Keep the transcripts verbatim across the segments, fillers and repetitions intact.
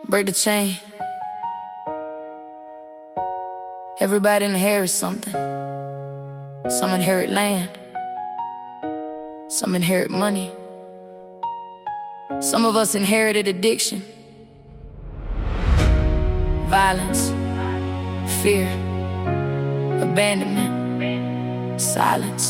break the chain. Everybody inherits something. Some inherit land, some inherit money. Some of us inherited addiction, violence, fear, abandonment, silence.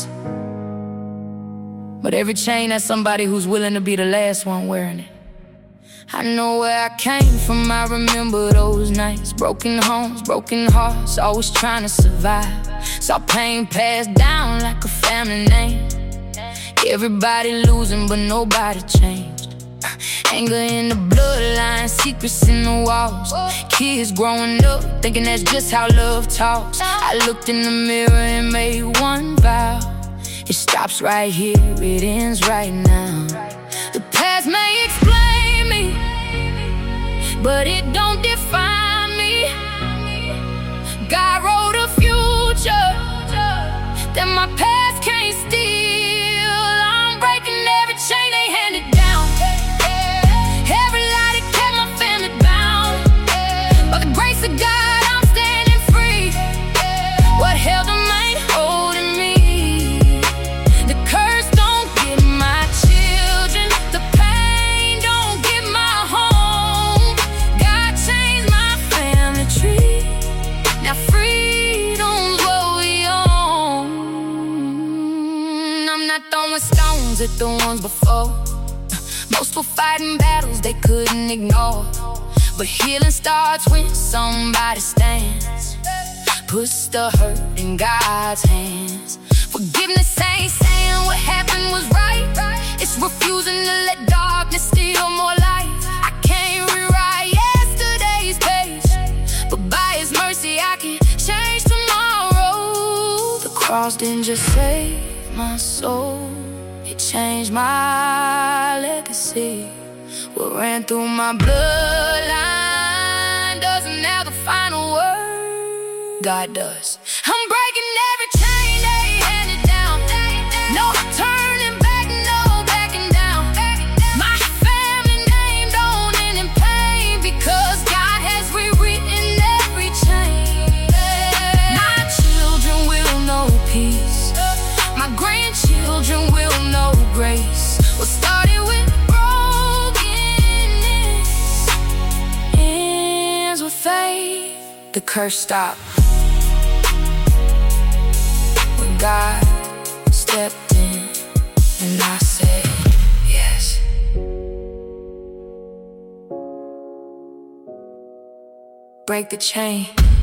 But every chain has somebody who's willing to be the last one wearing it. I know where I came from, I remember those nights. Broken homes, broken hearts, always trying to survive. Saw pain passed down like a family name. Everybody losing, but nobody changed. Anger in the bloodline, secrets in the walls. Kids growing up, thinking that's just how love talks. I looked in the mirror and made one vow: it stops right here, it ends right now. The past may explain me, but it don't define me. God wrote a future that my past can't steal. I'm breaking every chain they handed down, every lie that kept my family bound. By the grace of God, I'm standing free. What held them ain't holding me. The curse don't get my children, the pain don't get my home. God changed my family tree, now freedom's what we own. I'm not throwing stones at the ones before. Most were fighting battles they couldn't ignore. But healing starts when somebody stands, puts the hurt in God's hands. Forgiveness ain't saying what happened was right, it's refusing to let darkness steal more light. I can't rewrite yesterday's page, but by His mercy I can change tomorrow. The cross didn't just save my soul, it changed my legacy. What ran through my bloodline doesn't have the final word, God does. I'm breaking every chain they handed down. No turning back, no backing down. My family name don't end in pain, because God has rewritten every chain. My children will know peace, my grandchildren will know grace. What started with faith, the curse stopped when God stepped in and I said yes. Break the chain.